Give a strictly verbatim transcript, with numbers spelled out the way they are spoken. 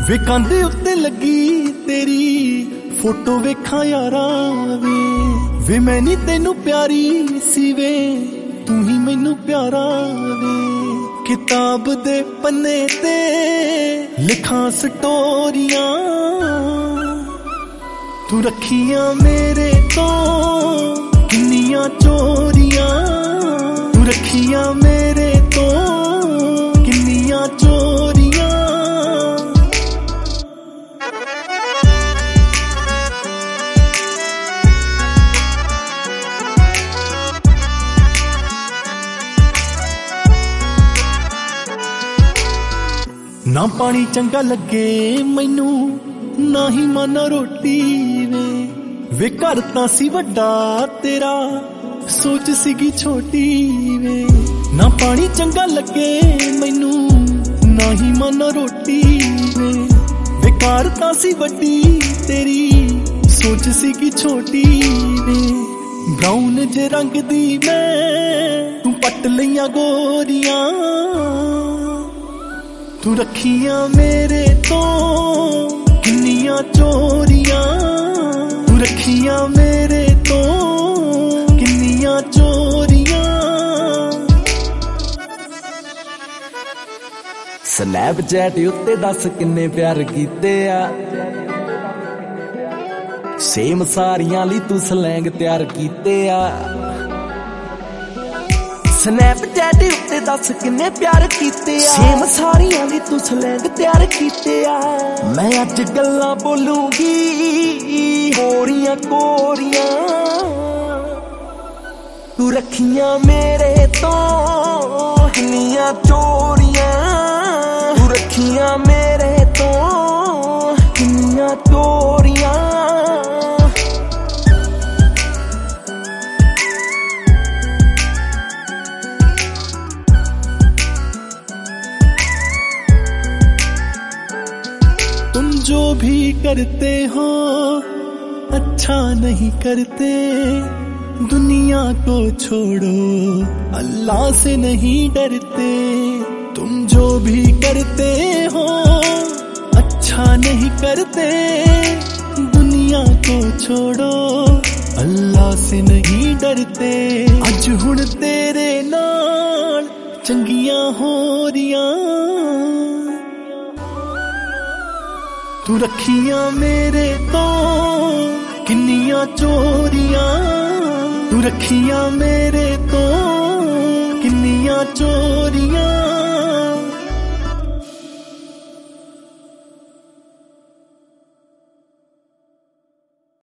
वे कांधे उत्ते लगी तेरी फोटो वेखा यारा वे वे मैं नी तेनू प्यारी सी वे तू ही मैनू प्यारा वे किताब दे पन्ने ते लिखां स्टोरियां तू रखियां मेरे तो किन्नियां चोरियां तू रखियां मेरे तो किन्नियां चोरियां ना पानी चंगा लगे मैनू ना ही माना रोटी वे वे घर तां सी वड्डा तेरा सोच सीगी छोटी वे ना पानी चंगा लगे मैनू ना ही माना रोटी वे वे घर तां सी वड्डी तेरी सोच सीगी छोटी वे ब्राउन जे रंग दी मैं तू पट लियां गोरियां तू रखियां मेरे तो किन्नियां चोरियां तू रखियां मेरे तो किन्नियां चोरियां स्नैपचैट उत्ते दस किन्ने प्यार कीते आ सेम सारियां ली तू स्लैंग तैयार कीते आ स्नैपचैट उत्ते दस किन्ने प्यार कीते आ सेम सारियां ली तू स्लैंग तैयार कीते आ मैं अज गल्लां बोलूंगी कोरियां कोरियां तू रखियां मेरे तो किन्नियां चोरियां तू रखियां मेरे तो किन्नियां चोरियां तुम जो भी करते हो अच्छा नहीं करते दुनिया को छोड़ो अल्लाह से नहीं डरते तुम जो भी करते हो अच्छा नहीं करते दुनिया को छोड़ो अल्लाह से नहीं डरते अज हुण तेरे नाल चंगियां हो रियां तू रखियां मेरे तो किन्नियां चोरियां तू रखियां मेरे तो किन्नियां चोरियां।